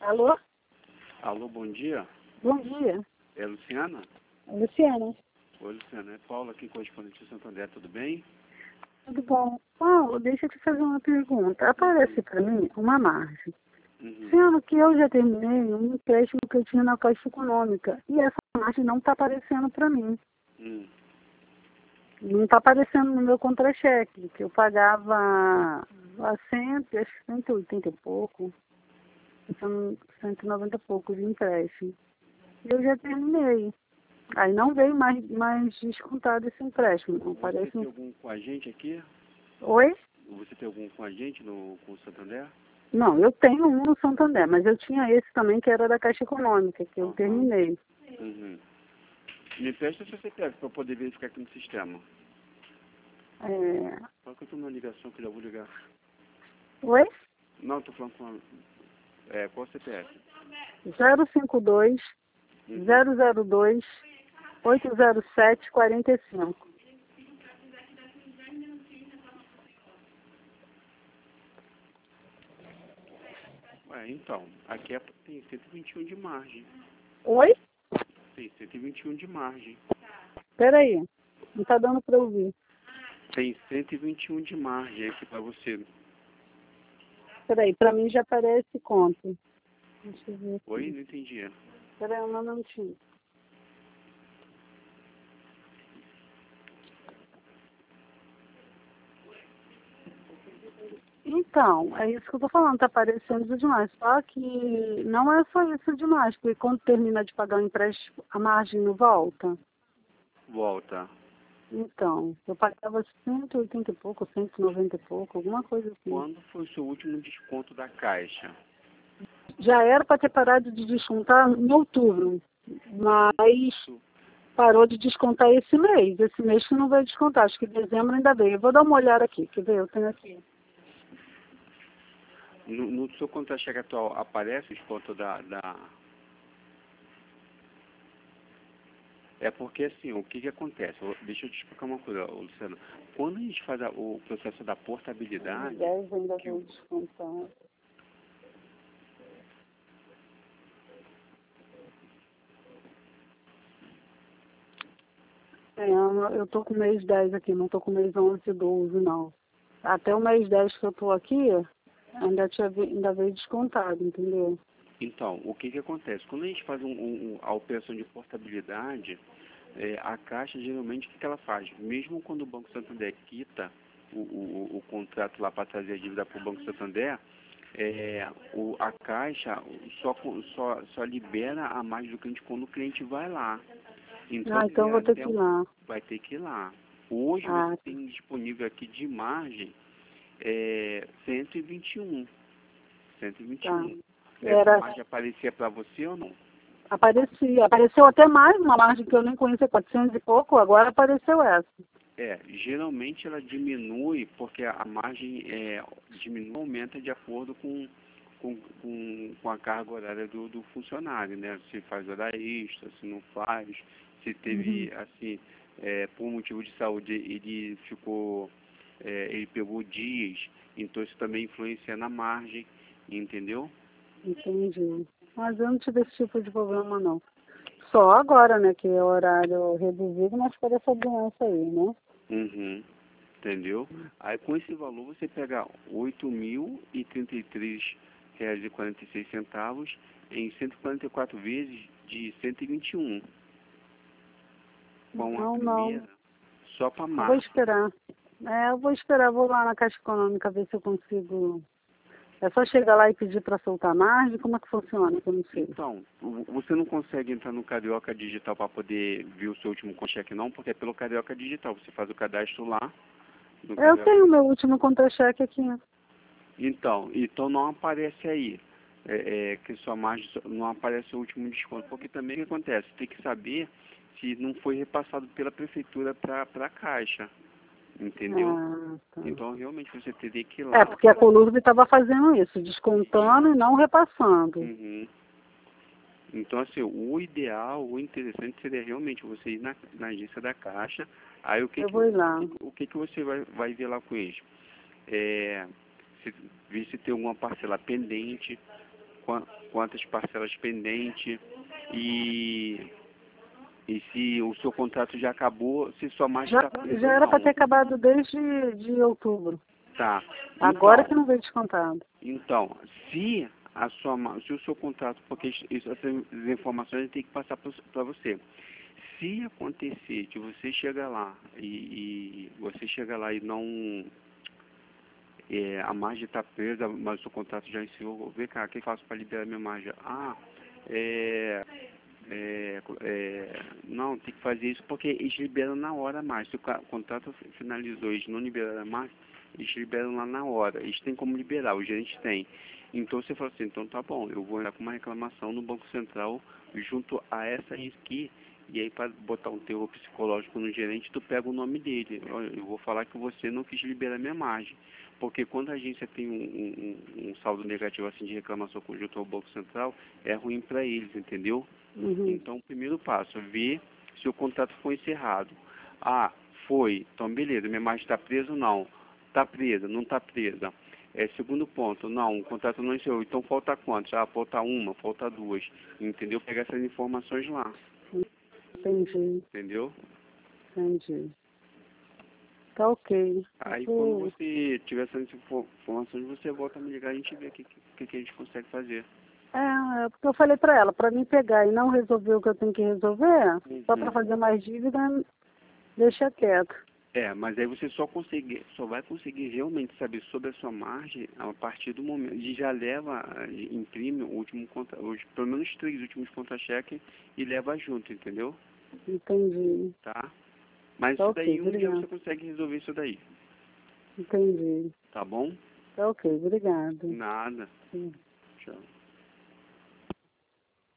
Alô? Alô, bom dia. Bom dia. É Luciana? Luciana, Oi, Luciana. É Paula aqui, correspondente de Santo André, tudo bem? tudo bom? Paulo, deixa eu te fazer uma pergunta. Aparece para mim uma margem. Uhum. Sendo que eu já terminei um empréstimo que eu tinha na Caixa Econômica. E essa margem não está aparecendo para mim. Hum. Não está aparecendo no meu contra-cheque, que eu pagava a 100, acho que 180 e pouco. São 190 e pouco de empréstimo. E eu já terminei. Aí não veio mais descontado esse empréstimo. Não Você parece. tem algum com a gente aqui? Oi? Você tem algum com a gente com o Santo André? Não, eu tenho um no Santander, mas eu tinha esse também que era da Caixa Econômica, que eu terminei. Uhum. Me presta seu CPF para eu poder verificar aqui no sistema. É... Só que eu estou numa ligação que eu já vou ligar. Oi? Não, estou falando com qual o CPF? 052 002 807 45. Então, aqui tem 121 de margem. Oi? Tem 121 de margem. Peraí, não está dando para ouvir. Tem 121 de margem aqui para você. Peraí, para mim já aparece conta. Deixa eu ver aqui. Oi? Não entendi. Peraí, um minutinho. Então, é isso que eu tô falando, tá aparecendo demais. Só que não é só isso demais, porque quando termina de pagar o empréstimo, a margem não volta. Volta. Então, eu pagava 180 e pouco, 190 e pouco, alguma coisa assim. Quando foi o seu último desconto da Caixa? Já era para ter parado de descontar em outubro, mas parou de descontar esse mês. Esse mês que não vai descontar, acho que dezembro ainda veio. Eu vou dar uma olhada aqui, quer ver? Eu tenho aqui. No seu contra-cheque atual aparece o desconto da... É porque assim, o que acontece? Deixa eu te explicar uma coisa, Luciano. Quando a gente faz o processo da portabilidade... 10 ainda veio descontar. É, eu tô com o mês 10 aqui, não tô com o mês 11 e 12, não. Até o mês 10 que eu tô aqui, ainda veio descontado, entendeu? Então, o que acontece? Quando a gente faz a operação de portabilidade, a Caixa, geralmente, o que ela faz? Mesmo quando o Banco Santander quita o contrato lá para trazer a dívida para o Banco Santander, a Caixa só libera a margem do cliente quando o cliente vai lá. Então, Então vou ter que ir lá. vai ter que ir lá. Hoje você tem disponível aqui de margem 121. 121. Tá. Essa margem aparecia para você ou não? Apareceu até mais, uma margem que eu nem conhecia, 400 e pouco, agora apareceu essa. Geralmente ela diminui porque a margem diminui, aumenta de acordo com a carga horária do funcionário, né? Se faz hora extra, se não faz, se teve, assim, por motivo de saúde ele pegou dias, então isso também influencia na margem, entendeu? Entendi. Mas eu não tive esse tipo de problema, não. Só agora, né, que é horário reduzido, mas por essa doença aí, né? Uhum. Entendeu? Aí com esse valor você pega R$ 8.033,46 em 144 vezes de 121. Com a primeira, só para Eu vou março. esperar. Vou lá na Caixa Econômica ver se eu consigo. É só chegar lá e pedir para soltar margem? Como é que funciona? Que eu não sei. Então, você não consegue entrar no Carioca Digital para poder ver o seu último contra-cheque não, porque é pelo Carioca Digital. Você faz o cadastro lá. Eu tenho o meu último contra-cheque aqui. Então não aparece aí. Que sua margem não aparece o último desconto. Porque também o que acontece? Tem que saber se não foi repassado pela prefeitura para a Caixa. Entendeu? Tá. Então realmente você teria que ir lá. Porque a Colurb estava fazendo isso, descontando e não repassando. Uhum. Então, assim, o ideal, o interessante seria realmente você ir na agência da Caixa. Aí Eu vou ir lá. o que você vai ver lá com eles? Ver se tem alguma parcela pendente, quantas parcelas pendentes e se o seu contrato já acabou, se sua margem está presa. Já era para ter acabado desde de outubro. Tá. Agora Então, que não veio descontado. Então, se o seu contrato, porque essas informações tem que passar para você. Se acontecer de você chegar lá e não a margem está presa, mas o seu contrato já encerrou, vem cá, o que eu faço para liberar minha margem? Não, tem que fazer isso porque eles liberam na hora mais. Se o contrato finalizou, eles não liberaram a mais, eles liberam lá na hora. Eles têm como liberar, o gerente tem. Então você fala assim, então tá bom, eu vou entrar com uma reclamação no Banco Central junto a essa aqui, e aí para botar um terror psicológico no gerente, tu pega o nome dele. Eu vou falar que você não quis liberar minha margem. Porque quando a agência tem um saldo negativo assim de reclamação junto ao Banco Central, é ruim para eles, entendeu? Uhum. Então, o primeiro passo é ver se o contrato foi encerrado. Ah, foi. Então, beleza. Minha margem está presa ou não? Está presa, não está presa. Segundo ponto, não, o contrato não encerrou. Então, falta quantos? Ah, falta uma, falta duas. Entendeu? Pegar essas informações lá. Entendi. Entendeu? Entendi. Tá ok. Aí, quando você tiver essas informações, você volta a me ligar e a gente vê o que a gente consegue fazer. É porque eu falei pra ela, pra mim pegar e não resolver o que eu tenho que resolver, só pra fazer mais dívida, deixa quieto. Mas aí você só vai conseguir realmente saber sobre a sua margem a partir do momento de já imprime o último pelo menos 3 últimos contra-cheque e leva junto, entendeu? Entendi. Tá? Mas Tá isso daí, ok, dia obrigada. você consegue resolver isso daí. Entendi. Tá bom? Tá ok, obrigado. Nada. Sim. Tchau.